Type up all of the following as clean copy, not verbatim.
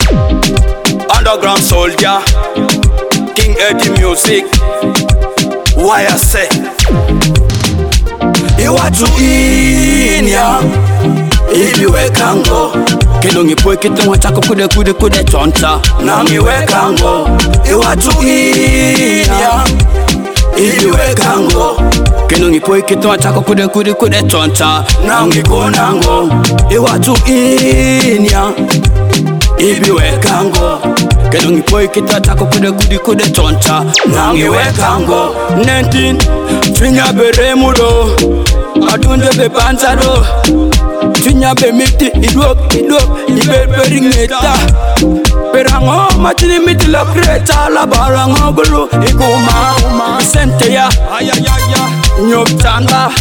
Underground soldier, King Eddie music. Why I say iwatu inya iliweka ngo Kilungi pwe kitu wachako kude chonta Nangiweka ngo iwatu inya iliweka ngo Kilungi pwe kitu wachako kude chonta Nangikona ngo iwatu inya iliweka ngo Kilungi pwe kitu wachako kude chonta Nangiweka ngo 19 Twinya beremudo Adunde be panzado Twinya be miti idwok Ibe beringeta Perango matini miti la kreta La barango gulu iguma Vicente ya Nyoptanga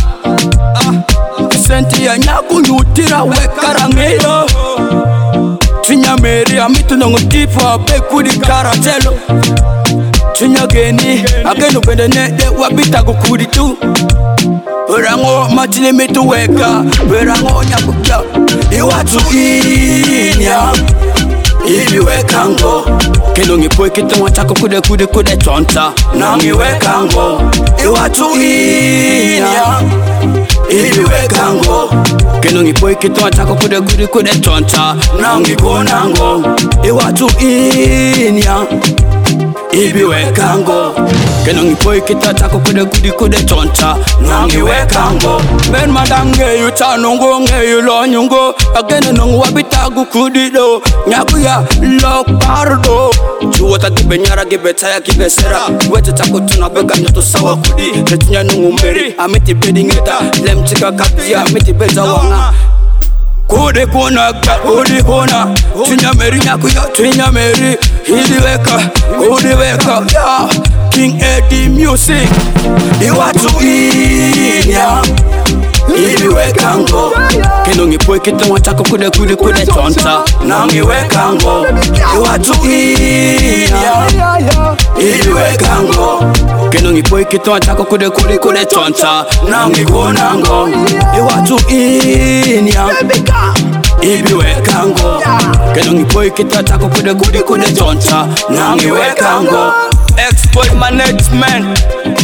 Vicente ya nyaku nyutira wekarangeyo Twinya meri amitu nongo tifa Bekudi karatelo Twinya geni Agenu bende nede wabita kukudi tu Perango matini mitu weka Perango nyakukya Iwatu inya Iliweka ngo Kilungi pwe kitu wachako kude chonta Nangiweka ngo Iwatu inya Iliweka ngo Kilungi pwe kitu wachako kude chonta Nangikona ngo Iwatu inya Ibiweka ngo Kilungi pwe kitu wachako kude chonta Nangiweka ngo Ben madange yu chanungo nge yu lonyungo Agene nungu wabitagu kudido Nyaku ya lopardo Chuwata gibe nyara gibe taya gibe sera Wete tako tunabega nyoto sawa kudi Retunya nungu mberi amiti bedi ngeta Lemchika kapia amiti beza wanga Kude kona Twinya meri nyaku ya twinya meri Iliweka yeah. King Eddie music Iwatu inya Iliweka ngo Kilungi pwe kitu wachako kude chonta Nangiweka ngo Iwatu inya Iliweka ngo Kilungi pwe kitu wachako kude chonta Nangikona ngo Iwatu inya Iliweka ngo Kilungi pwe kitu wachako kude chonta Nangiweka ngo Export management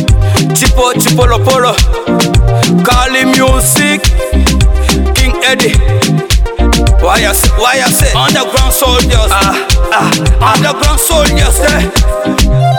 Chipo lopolo Kali music King Eddie Why I say Underground soldiers Underground soldiers